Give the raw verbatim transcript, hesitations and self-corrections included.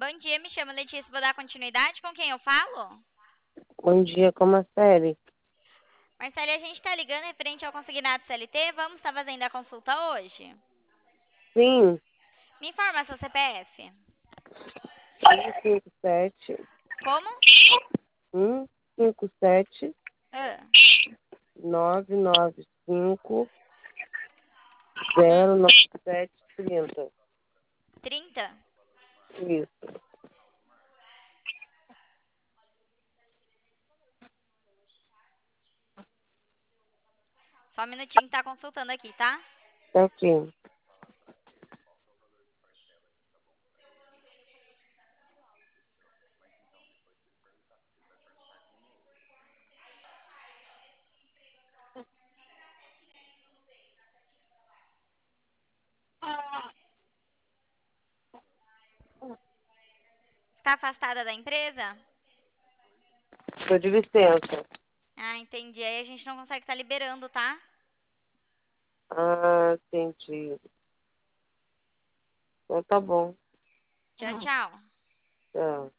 Bom dia, me chamo Letícia, vou dar continuidade com quem eu falo? Bom dia, como a série? Marcele, a gente tá ligando referente ao consignado C L T, vamos estar fazendo a consulta hoje? Sim, Me informa seu C P F. um cinco sete, Como? um cinco sete, Ah, nove nove cinco, hum, zero nove sete trinta. trinta? Isso. Só um minutinho que tá consultando aqui, tá? Tá aqui. Está afastada da empresa? Tô de licença. Ah, entendi. Aí a gente não consegue estar liberando, tá? Ah, entendi. Então tá bom. Tchau, tchau. Tchau.